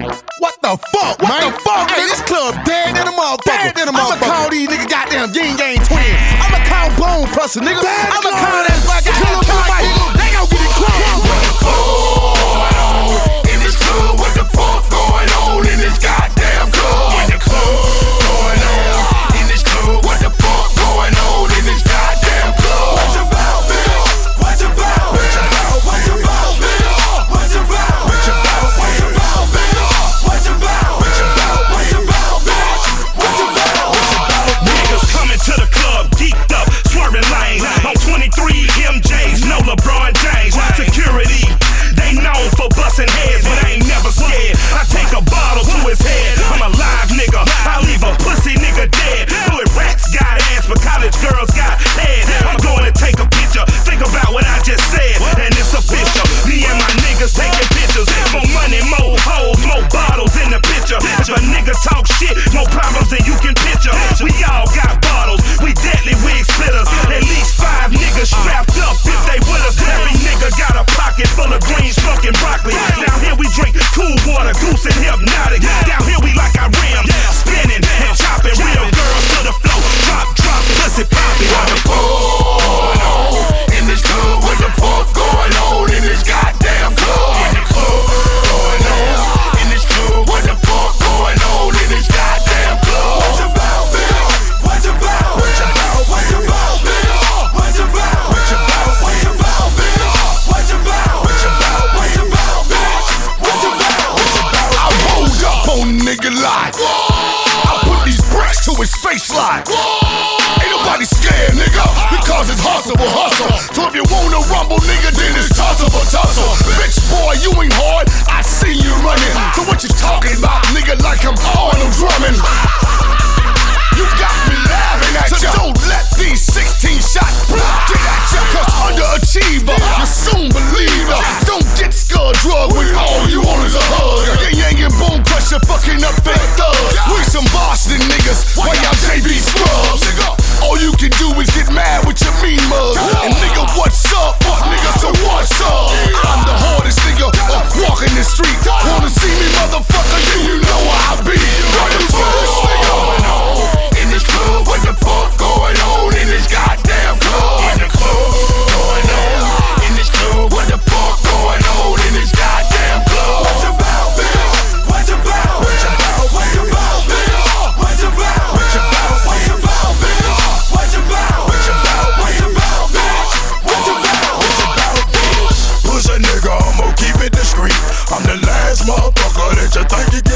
What the fuck? What the fuck? Hey, this club dead in a motherfucker. I'ma call these niggas goddamn Yin Yang twins. I'ma call Bone Crusher, nigga. I'ma call that fucking Killer Mike. They gon' get it crunk. What the fuck going on in this club? What the fuck going on in this goddamn club? In the club going on in this club. What the fuck going on in this goddamn club? What's about, Bill? What's about? What's about? What's about, Bill? What's about? What's about? What's about, Bill? What's about? What's about? What's about, bitch? What's about? What's about? Niggas coming to the club, geeked up, swerving lanes. On 23 MJs, no LeBron James. Security, they known for busting heads, but I ain't never scared. I take a bottle to his head. I'm a live nigga, I leave a pussy nigga dead. Hood rats got ass, but college girls got head. I'm going to take a picture, think about what I just said, and it's official. Me and my niggas taking pictures. More money, more hoes, more bottles in the picture. If a nigga talk shit, more problems than you can picture. We all got bottles, we deadly wig splitters. At least 5 niggas strapped up if they with us. Every nigga got a pocket full of green smoking broccoli. Down here we drink cool water, goose and hypnotic. Down here we like our rims, spinning and chopping. Real girls to the floor, drop, pussy popping. What the fuck going on in this club? What the fuck going on in this goddamn club? In the club going on in this club. What the fuck going on in this goddamn club? What's about, Bill? What's about? What's about? What's about, Bill? What's about? What's about? What's about, Bill? What's about? What's about? What's about, bitch? What's about? What's about? I rolled up on a nigga like I put these bricks to his face like ain't nobody scared, nigga, because it's hustle for hustle. So if you wanna rumble, nigga, then it's tussle for tussle. Bitch, boy, you ain't hard, I see you running. So what you talking about, nigga, like I'm Arnold Drummond? You got me laughing at ya. So don't let these 16 shots get at ya. Cause underachiever, you soon believe her. Don't get skull drug when all you want is a hug. Yin Yang and Bone Crusher fucking up fake thugs. We some Boston niggas, why y'all JV scrubs? All you can do is get mad with your mean mug. And nigga, what's up? Fuck nigga, so what's up? I'm the hardest nigga walking the street. Wanna see me, motherfucker? Yeah, you know how I be. What the fuck going on in this club? What the fuck going on in this goddamn club? In the club going on in this club. What the fuck going on in this goddamn club? What's about, Bill? What's about? What's about? What's about, Bill? What's about? What's about? What's about, Bill? What's about? What's about? What's about, bitch? What's about? What's about, bitch? Push a nigga, I'ma keep it discreet. I'm the last motherfucker that you think you